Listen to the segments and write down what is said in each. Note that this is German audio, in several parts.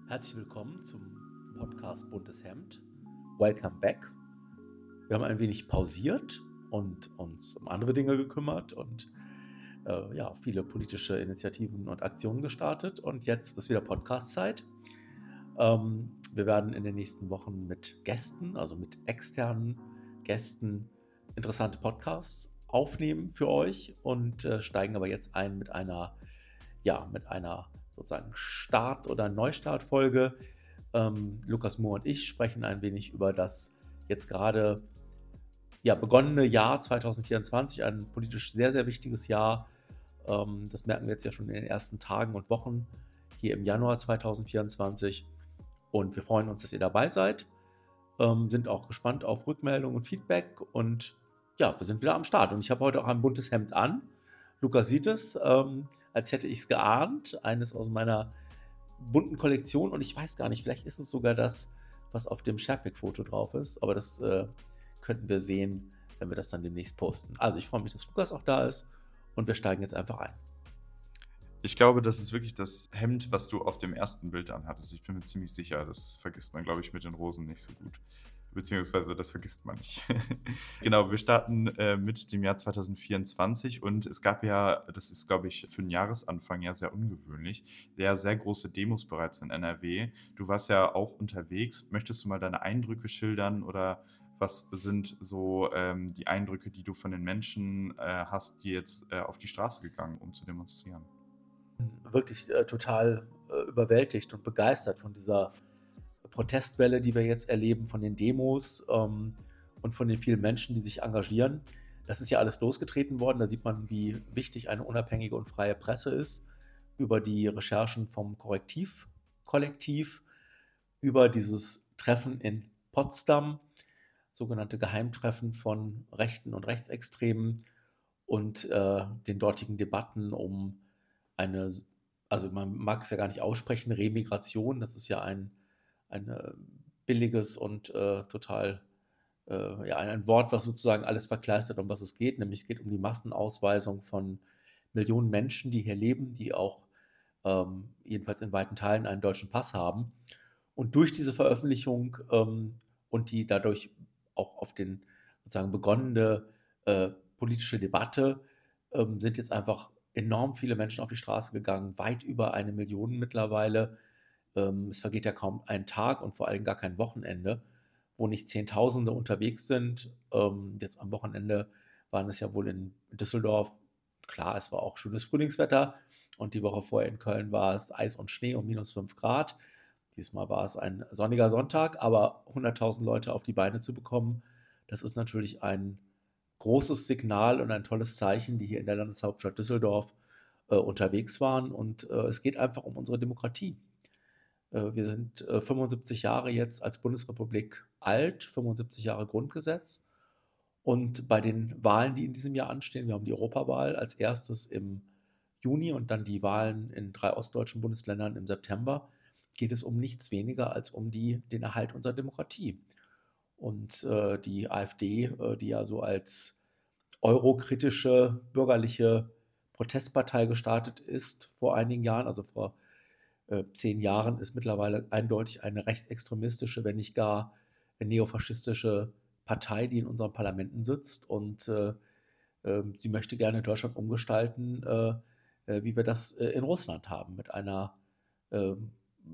Herzlich willkommen zum Podcast Buntes Hemd. Welcome back. Wir haben ein wenig pausiert und uns um andere Dinge gekümmert und viele politische Initiativen und Aktionen gestartet. Und jetzt ist wieder Podcast-Zeit. Wir werden in den nächsten Wochen mit Gästen, also mit externen Gästen, interessante Podcasts aufnehmen für euch und steigen aber jetzt ein mit einer sozusagen Start- oder Neustart-Folge. Lukas Mohr und ich sprechen ein wenig über das jetzt gerade begonnene Jahr 2024, ein politisch sehr, sehr wichtiges Jahr. Das merken wir jetzt ja schon in den ersten Tagen und Wochen hier im Januar 2024. Und wir freuen uns, dass ihr dabei seid, sind auch gespannt auf Rückmeldungen und Feedback. Und ja, wir sind wieder am Start. Und ich habe heute auch ein buntes Hemd an. Lukas sieht es, als hätte ich es geahnt. Eines aus meiner bunten Kollektion. Und ich weiß gar nicht, vielleicht ist es sogar das, was auf dem Sharepick-Foto drauf ist. Aber das könnten wir sehen, wenn wir das dann demnächst posten. Also ich freue mich, dass Lukas auch da ist. Und wir steigen jetzt einfach ein. Ich glaube, das ist wirklich das Hemd, was du auf dem ersten Bild anhattest. Ich bin mir ziemlich sicher, das vergisst man, glaube ich, mit den Rosen nicht so gut. Beziehungsweise das vergisst man nicht. Genau, wir starten mit dem Jahr 2024 und es gab ja, das ist, glaube ich, für einen Jahresanfang ja sehr ungewöhnlich, sehr große Demos bereits in NRW. Du warst ja auch unterwegs. Möchtest du mal deine Eindrücke schildern oder was sind so die Eindrücke, die du von den Menschen hast, die jetzt auf die Straße gegangen, um zu demonstrieren? Wirklich total überwältigt und begeistert von dieser Protestwelle, die wir jetzt erleben, von den Demos und von den vielen Menschen, die sich engagieren. Das ist ja alles losgetreten worden. Da sieht man, wie wichtig eine unabhängige und freie Presse ist. Über die Recherchen vom Korrektiv-Kollektiv, über dieses Treffen in Potsdam, sogenannte Geheimtreffen von Rechten und Rechtsextremen und den dortigen Debatten um eine, also man mag es ja gar nicht aussprechen, Remigration. Das ist ja ein billiges und total ein Wort, was sozusagen alles verkleistert, um was es geht. Nämlich es geht um die Massenausweisung von Millionen Menschen, die hier leben, die auch jedenfalls in weiten Teilen einen deutschen Pass haben. Und durch diese Veröffentlichung und die dadurch auch auf den sozusagen begonnene äh, politische Debatte sind jetzt einfach enorm viele Menschen auf die Straße gegangen, weit über 1 Million mittlerweile. Es vergeht ja kaum ein Tag und vor allem gar kein Wochenende, wo nicht Zehntausende unterwegs sind. Jetzt am Wochenende waren es ja wohl in Düsseldorf. Klar, es war auch schönes Frühlingswetter und die Woche vorher in Köln war es Eis und Schnee und -5 Grad. Diesmal war es ein sonniger Sonntag, aber 100.000 Leute auf die Beine zu bekommen, das ist natürlich ein großes Signal und ein tolles Zeichen, die hier in der Landeshauptstadt Düsseldorf unterwegs waren. Und es geht einfach um unsere Demokratie. Wir sind 75 Jahre jetzt als Bundesrepublik alt, 75 Jahre Grundgesetz. Und bei den Wahlen, die in diesem Jahr anstehen, wir haben die Europawahl als erstes im Juni und dann die Wahlen in 3 ostdeutschen Bundesländern im September, geht es um nichts weniger als um den Erhalt unserer Demokratie. Und die AfD, die ja so als eurokritische bürgerliche Protestpartei gestartet ist vor einigen Jahren, also vor 10 Jahren, ist mittlerweile eindeutig eine rechtsextremistische, wenn nicht gar neofaschistische Partei, die in unseren Parlamenten sitzt. Und sie möchte gerne Deutschland umgestalten, wie wir das in Russland haben, mit einer ähm,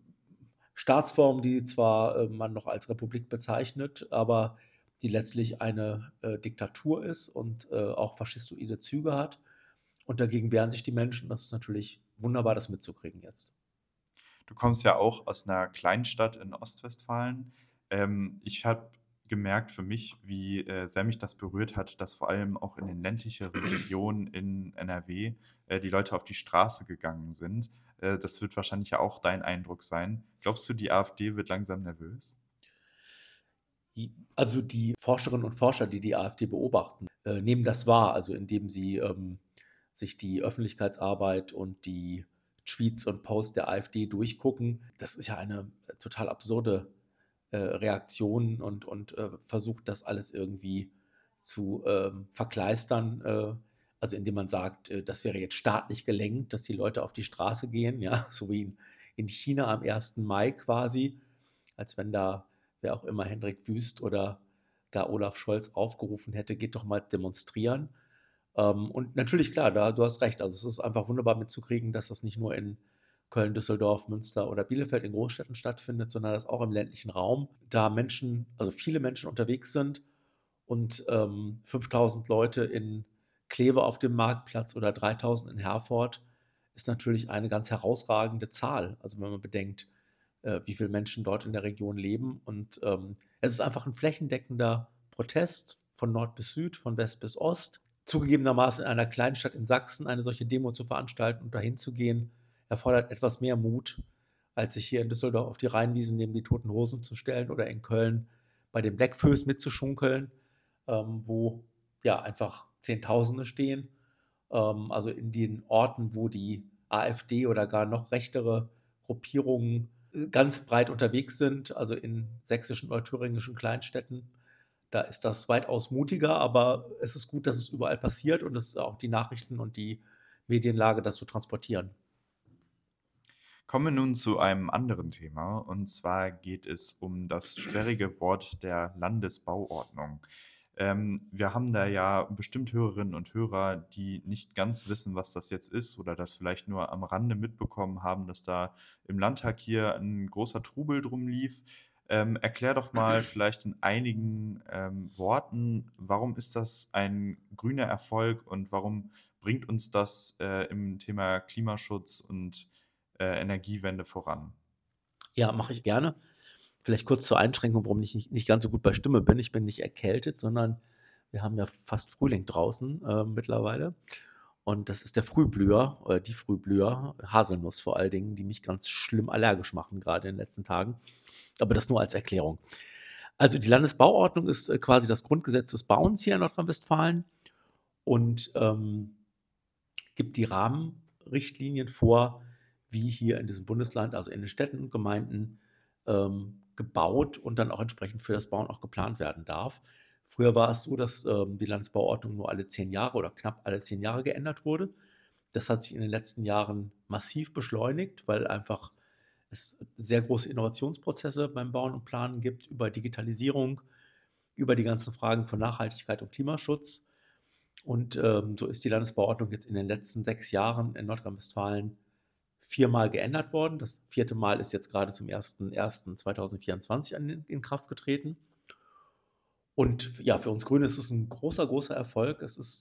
Staatsform, die zwar man noch als Republik bezeichnet, aber die letztlich eine Diktatur ist und auch faschistoide Züge hat. Und dagegen wehren sich die Menschen. Das ist natürlich wunderbar, das mitzukriegen jetzt. Du kommst ja auch aus einer Kleinstadt in Ostwestfalen. Ich habe gemerkt für mich, wie sehr mich das berührt hat, dass vor allem auch in den ländlicheren Regionen in NRW die Leute auf die Straße gegangen sind. Das wird wahrscheinlich ja auch dein Eindruck sein. Glaubst du, die AfD wird langsam nervös? Also die Forscherinnen und Forscher, die die AfD beobachten, nehmen das wahr, also indem sie sich die Öffentlichkeitsarbeit und die Tweets und Posts der AfD durchgucken. Das ist ja eine total absurde Reaktion und versucht das alles irgendwie zu verkleistern. Also indem man sagt, das wäre jetzt staatlich gelenkt, dass die Leute auf die Straße gehen, ja, so wie in in China am 1. Mai quasi, als wenn da wer auch immer, Hendrik Wüst oder da Olaf Scholz aufgerufen hätte, geht doch mal demonstrieren. Und natürlich, klar, du hast recht. Also es ist einfach wunderbar mitzukriegen, dass das nicht nur in Köln, Düsseldorf, Münster oder Bielefeld in Großstädten stattfindet, sondern dass auch im ländlichen Raum da Menschen, also viele Menschen unterwegs sind und 5000 Leute in Kleve auf dem Marktplatz oder 3000 in Herford ist natürlich eine ganz herausragende Zahl. Also wenn man bedenkt, wie viele Menschen dort in der Region leben. Und es ist einfach ein flächendeckender Protest von Nord bis Süd, von West bis Ost. Zugegebenermaßen in einer Kleinstadt in Sachsen eine solche Demo zu veranstalten und dahin zu gehen, erfordert etwas mehr Mut, als sich hier in Düsseldorf auf die Rheinwiesen neben die Toten Hosen zu stellen oder in Köln bei den Blackfoes mitzuschunkeln, wo ja einfach Zehntausende stehen. Also in den Orten, wo die AfD oder gar noch rechtere Gruppierungen ganz breit unterwegs sind, also in sächsischen oder thüringischen Kleinstädten. Da ist das weitaus mutiger, aber es ist gut, dass es überall passiert und es ist auch die Nachrichten und die Medienlage, das zu transportieren. Kommen wir nun zu einem anderen Thema, und zwar geht es um das sperrige Wort der Landesbauordnung. Wir haben da ja bestimmt Hörerinnen und Hörer, die nicht ganz wissen, was das jetzt ist oder das vielleicht nur am Rande mitbekommen haben, dass da im Landtag hier ein großer Trubel drum lief. Erklär doch mal vielleicht in einigen Worten, warum ist das ein grüner Erfolg und warum bringt uns das im Thema Klimaschutz und Energiewende voran? Ja, mache ich gerne. Vielleicht kurz zur Einschränkung, warum ich nicht ganz so gut bei Stimme bin. Ich bin nicht erkältet, sondern wir haben ja fast Frühling draußen mittlerweile. Und das ist der Frühblüher oder die Frühblüher, Haselnuss vor allen Dingen, die mich ganz schlimm allergisch machen, gerade in den letzten Tagen. Aber das nur als Erklärung. Also die Landesbauordnung ist quasi das Grundgesetz des Bauens hier in Nordrhein-Westfalen und gibt die Rahmenrichtlinien vor, wie hier in diesem Bundesland, also in den Städten und Gemeinden, gebaut und dann auch entsprechend für das Bauen auch geplant werden darf. Früher war es so, dass die Landesbauordnung nur alle 10 Jahre oder knapp alle 10 Jahre geändert wurde. Das hat sich in den letzten Jahren massiv beschleunigt, weil einfach es sehr große Innovationsprozesse beim Bauen und Planen gibt über Digitalisierung, über die ganzen Fragen von Nachhaltigkeit und Klimaschutz. Und so ist die Landesbauordnung jetzt in den letzten 6 Jahren in Nordrhein-Westfalen viermal geändert worden. Das vierte Mal ist jetzt gerade zum 01.01.2024 in Kraft getreten. Und ja, für uns Grüne ist es ein großer, großer Erfolg.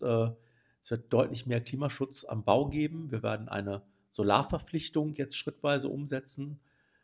Es wird deutlich mehr Klimaschutz am Bau geben. Wir werden eine Solarverpflichtung jetzt schrittweise umsetzen,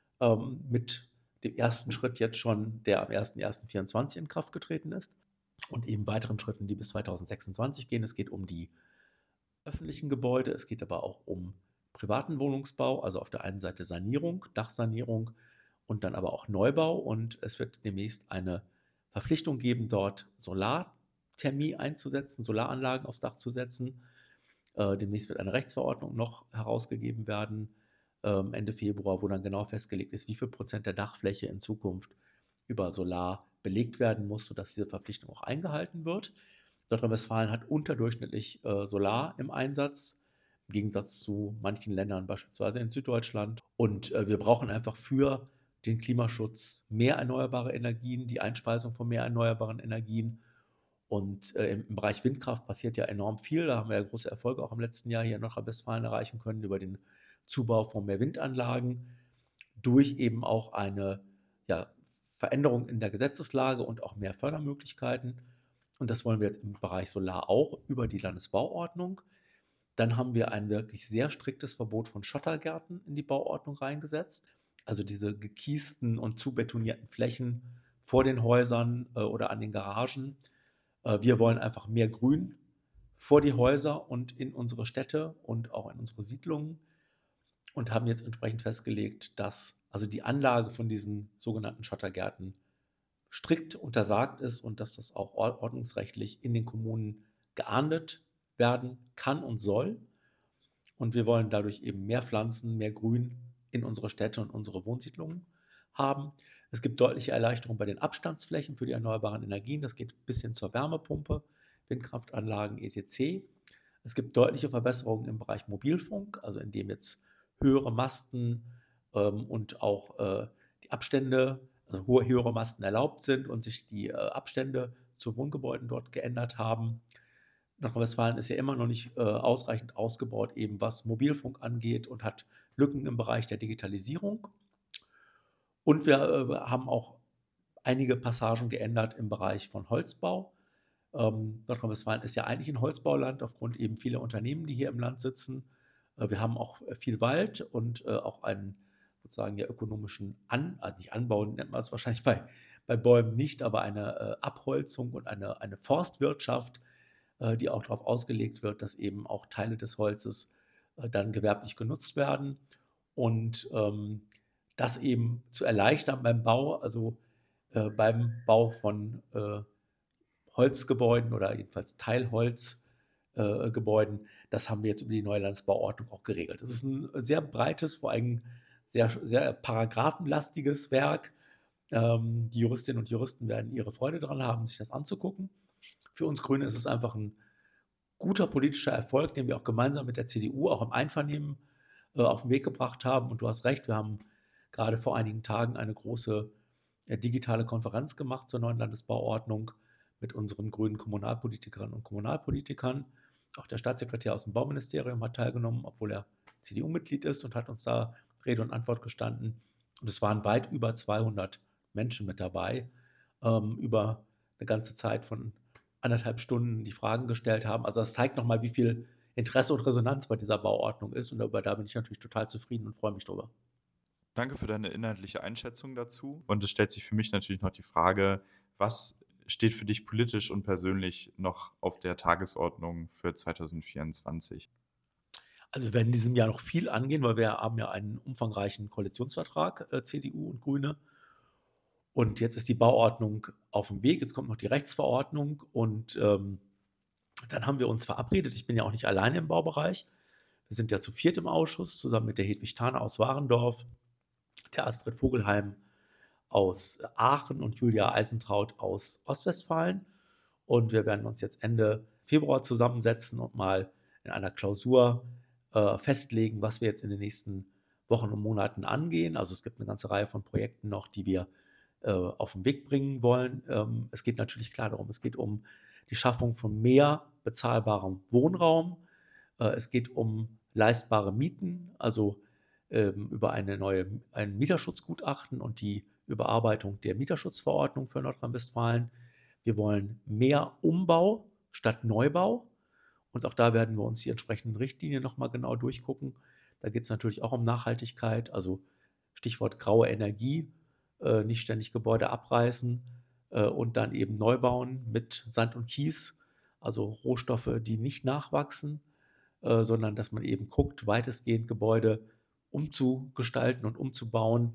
mit dem ersten Schritt jetzt schon, der am 01.01.2024 in Kraft getreten ist und eben weiteren Schritten, die bis 2026 gehen. Es geht um die öffentlichen Gebäude, es geht aber auch um privaten Wohnungsbau, also auf der einen Seite Sanierung, Dachsanierung und dann aber auch Neubau. Und es wird demnächst eine Verpflichtung geben, dort Solarthermie einzusetzen, Solaranlagen aufs Dach zu setzen. Demnächst wird eine Rechtsverordnung noch herausgegeben werden, Ende Februar, wo dann genau festgelegt ist, wie viel Prozent der Dachfläche in Zukunft über Solar belegt werden muss, sodass diese Verpflichtung auch eingehalten wird. Nordrhein-Westfalen hat unterdurchschnittlich Solar im Einsatz, im Gegensatz zu manchen Ländern, beispielsweise in Süddeutschland. Und wir brauchen einfach für den Klimaschutz mehr erneuerbare Energien, die Einspeisung von mehr erneuerbaren Energien. Und im Bereich Windkraft passiert ja enorm viel. Da haben wir ja große Erfolge auch im letzten Jahr hier in Nordrhein-Westfalen erreichen können über den Zubau von mehr Windanlagen durch eben auch eine ja, Veränderung in der Gesetzeslage und auch mehr Fördermöglichkeiten. Und das wollen wir jetzt im Bereich Solar auch über die Landesbauordnung. Dann haben wir ein wirklich sehr striktes Verbot von Schottergärten in die Bauordnung reingesetzt. Also diese gekiesten und zubetonierten Flächen vor den Häusern oder an den Garagen. Wir wollen einfach mehr Grün vor die Häuser und in unsere Städte und auch in unsere Siedlungen und haben jetzt entsprechend festgelegt, dass also die Anlage von diesen sogenannten Schottergärten strikt untersagt ist und dass das auch ordnungsrechtlich in den Kommunen geahndet werden kann und soll. Und wir wollen dadurch eben mehr Pflanzen, mehr Grün in unsere Städte und unsere Wohnsiedlungen haben. Es gibt deutliche Erleichterungen bei den Abstandsflächen für die erneuerbaren Energien. Das geht bis hin zur Wärmepumpe, Windkraftanlagen etc. Es gibt deutliche Verbesserungen im Bereich Mobilfunk, also indem jetzt höhere Masten und auch die Abstände, also höhere Masten erlaubt sind und sich die Abstände zu Wohngebäuden dort geändert haben. Nordrhein-Westfalen ist ja immer noch nicht ausreichend ausgebaut, eben was Mobilfunk angeht und hat Lücken im Bereich der Digitalisierung. Und wir haben auch einige Passagen geändert im Bereich von Holzbau. Nordrhein-Westfalen ist ja eigentlich ein Holzbauland aufgrund eben vieler Unternehmen, die hier im Land sitzen. Wir haben auch viel Wald und auch einen sozusagen ja ökonomischen also nicht Anbau nennt man es wahrscheinlich bei Bäumen nicht, aber eine Abholzung und eine Forstwirtschaft, die auch darauf ausgelegt wird, dass eben auch Teile des Holzes dann gewerblich genutzt werden. Und das eben zu erleichtern beim Bau, also beim Bau von Holzgebäuden oder jedenfalls Teilholzgebäuden, das haben wir jetzt über die neue Landesbauordnung auch geregelt. Das ist ein sehr breites, vor allem sehr, sehr paragraphenlastiges Werk. Die Juristinnen und Juristen werden ihre Freude daran haben, sich das anzugucken. Für uns Grüne ist es einfach ein guter politischer Erfolg, den wir auch gemeinsam mit der CDU auch im Einvernehmen auf den Weg gebracht haben. Und du hast recht, wir haben gerade vor einigen Tagen eine große digitale Konferenz gemacht zur neuen Landesbauordnung mit unseren grünen Kommunalpolitikerinnen und Kommunalpolitikern. Auch der Staatssekretär aus dem Bauministerium hat teilgenommen, obwohl er CDU-Mitglied ist, und hat uns da Rede und Antwort gestanden. Und es waren weit über 200 Menschen mit dabei, über eine ganze Zeit von 1,5 Stunden die Fragen gestellt haben. Also das zeigt nochmal, wie viel Interesse und Resonanz bei dieser Bauordnung ist. Und da bin ich natürlich total zufrieden und freue mich drüber. Danke für deine inhaltliche Einschätzung dazu. Und es stellt sich für mich natürlich noch die Frage, was steht für dich politisch und persönlich noch auf der Tagesordnung für 2024? Also wir werden in diesem Jahr noch viel angehen, weil wir haben ja einen umfangreichen Koalitionsvertrag, CDU und Grüne. Und jetzt ist die Bauordnung auf dem Weg. Jetzt kommt noch die Rechtsverordnung. Und dann haben wir uns verabredet. Ich bin ja auch nicht alleine im Baubereich. Wir sind ja zu viert im Ausschuss, zusammen mit der Hedwig Thane aus Warendorf, der Astrid Vogelheim aus Aachen und Julia Eisentraut aus Ostwestfalen. Und wir werden uns jetzt Ende Februar zusammensetzen und mal in einer Klausur festlegen, was wir jetzt in den nächsten Wochen und Monaten angehen. Also es gibt eine ganze Reihe von Projekten noch, die wir auf den Weg bringen wollen. Es geht natürlich klar darum, es geht um die Schaffung von mehr bezahlbarem Wohnraum. Es geht um leistbare Mieten, also über ein Mieterschutzgutachten und die Überarbeitung der Mieterschutzverordnung für Nordrhein-Westfalen. Wir wollen mehr Umbau statt Neubau. Und auch da werden wir uns die entsprechenden Richtlinien nochmal genau durchgucken. Da geht es natürlich auch um Nachhaltigkeit, also Stichwort graue Energie, nicht ständig Gebäude abreißen und dann eben neu bauen mit Sand und Kies, also Rohstoffe, die nicht nachwachsen, sondern dass man eben guckt, weitestgehend Gebäude umzugestalten und umzubauen,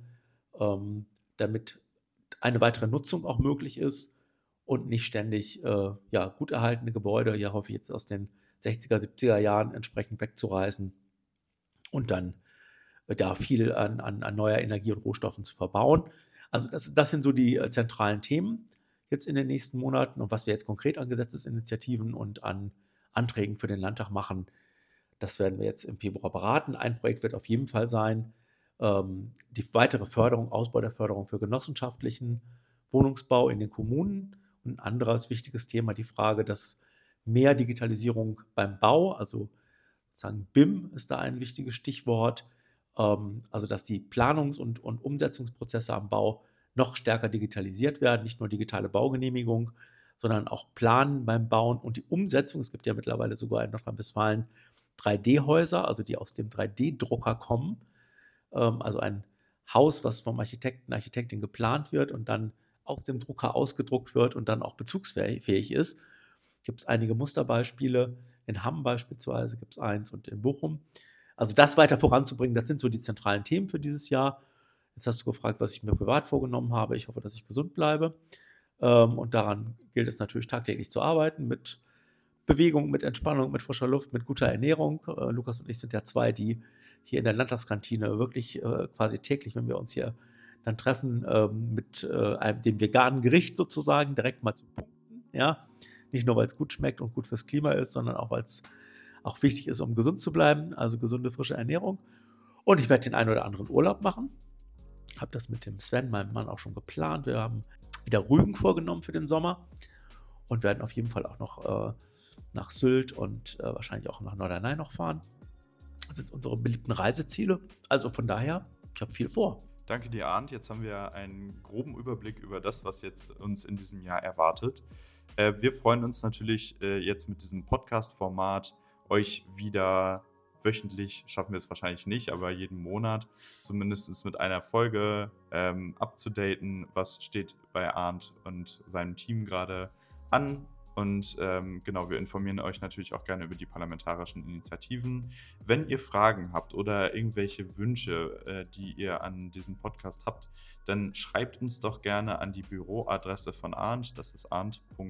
damit eine weitere Nutzung auch möglich ist und nicht ständig ja, gut erhaltene Gebäude, ja hoffe ich jetzt aus den 60er, 70er Jahren entsprechend wegzureißen und dann da viel an neuer Energie und Rohstoffen zu verbauen. Also das sind so die zentralen Themen jetzt in den nächsten Monaten, und was wir jetzt konkret an Gesetzesinitiativen und an Anträgen für den Landtag machen, das werden wir jetzt im Februar beraten. Ein Projekt wird auf jeden Fall sein, die weitere Förderung, Ausbau der Förderung für genossenschaftlichen Wohnungsbau in den Kommunen. Und ein anderes wichtiges Thema, die Frage, dass mehr Digitalisierung beim Bau, also sozusagen BIM ist da ein wichtiges Stichwort, also dass die Planungs- und Umsetzungsprozesse am Bau noch stärker digitalisiert werden, nicht nur digitale Baugenehmigung, sondern auch Planen beim Bauen und die Umsetzung. Es gibt ja mittlerweile sogar in Nordrhein-Westfalen 3D-Häuser, also die aus dem 3D-Drucker kommen. Also ein Haus, was vom Architekten, Architektin geplant wird und dann aus dem Drucker ausgedruckt wird und dann auch bezugsfähig ist. Gibt es einige Musterbeispiele. In Hamm beispielsweise gibt es eins und in Bochum. Also das weiter voranzubringen, das sind so die zentralen Themen für dieses Jahr. Jetzt hast du gefragt, was ich mir privat vorgenommen habe. Ich hoffe, dass ich gesund bleibe. Und daran gilt es natürlich tagtäglich zu arbeiten, mit Bewegung, mit Entspannung, mit frischer Luft, mit guter Ernährung. Lukas und ich sind ja zwei, die hier in der Landtagskantine wirklich quasi täglich, wenn wir uns hier dann treffen, mit dem veganen Gericht sozusagen direkt mal zu punkten. Ja? Nicht nur, weil es gut schmeckt und gut fürs Klima ist, sondern auch, weil es auch wichtig ist, um gesund zu bleiben. Also gesunde, frische Ernährung. Und ich werde den einen oder anderen Urlaub machen. Habe das mit dem Sven, meinem Mann, auch schon geplant. Wir haben wieder Rügen vorgenommen für den Sommer und werden auf jeden Fall auch noch nach Sylt und wahrscheinlich auch nach Norderney noch fahren. Das sind unsere beliebten Reiseziele. Also von daher, ich habe viel vor. Danke dir, Arndt. Jetzt haben wir einen groben Überblick über das, was jetzt uns in diesem Jahr erwartet. Wir freuen uns natürlich jetzt mit diesem Podcast-Format, euch wieder wöchentlich, schaffen wir es wahrscheinlich nicht, aber jeden Monat zumindest mit einer Folge abzudaten, was steht bei Arndt und seinem Team gerade an. Und genau, wir informieren euch natürlich auch gerne über die parlamentarischen Initiativen. Wenn ihr Fragen habt oder irgendwelche Wünsche, die ihr an diesem Podcast habt, dann schreibt uns doch gerne an die Büroadresse von Arndt. Das ist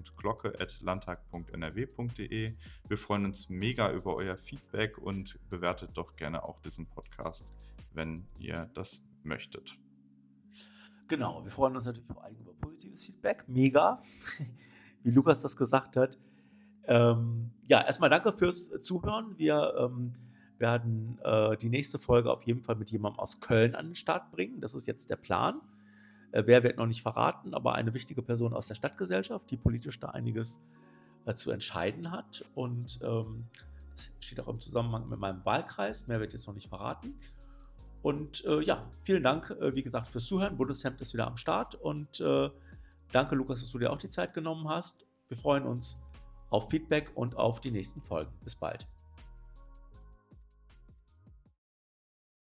arndt.glocke@landtag.nrw.de. Wir freuen uns mega über euer Feedback und bewertet doch gerne auch diesen Podcast, wenn ihr das möchtet. Genau, wir freuen uns natürlich vor allem über positives Feedback. Mega, wie Lukas das gesagt hat. Ja, erstmal danke fürs Zuhören. Wir werden die nächste Folge auf jeden Fall mit jemandem aus Köln an den Start bringen. Das ist jetzt der Plan. Wer wird noch nicht verraten, aber eine wichtige Person aus der Stadtgesellschaft, die politisch da einiges zu entscheiden hat. Und das steht auch im Zusammenhang mit meinem Wahlkreis. Mehr wird jetzt noch nicht verraten. Und ja, vielen Dank, wie gesagt, fürs Zuhören. Bundeshemd ist wieder am Start. Und danke, Lukas, dass du dir auch die Zeit genommen hast. Wir freuen uns auf Feedback und auf die nächsten Folgen. Bis bald.